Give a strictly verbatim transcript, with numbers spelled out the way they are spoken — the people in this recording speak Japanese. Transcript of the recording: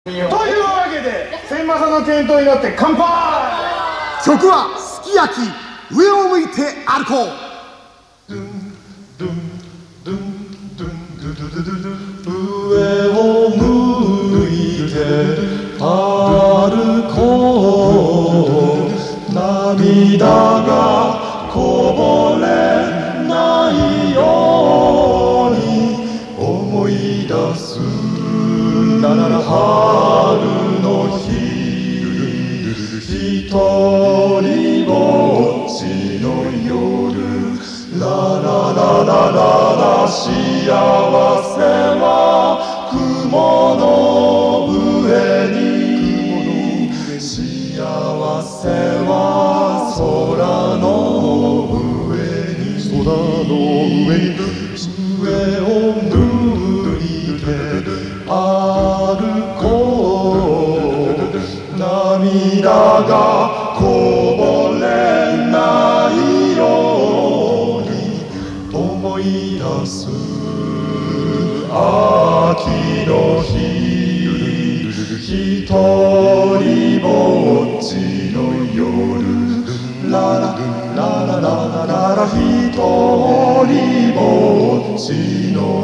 というわけで千正の健闘になって乾杯。 曲はすき焼き上を向いて歩こう。 上を向いて歩こう。涙がこぼれないように思い出すなら春の日、ひとりぼっちの夜、ララララララ、幸せは雲の上に、幸せは空の上に、空の上に、上を向いて歩こう。涙がこぼれないように思い出す秋の日、ひとりぼっちの夜、ララララララララ、ひとりぼっちの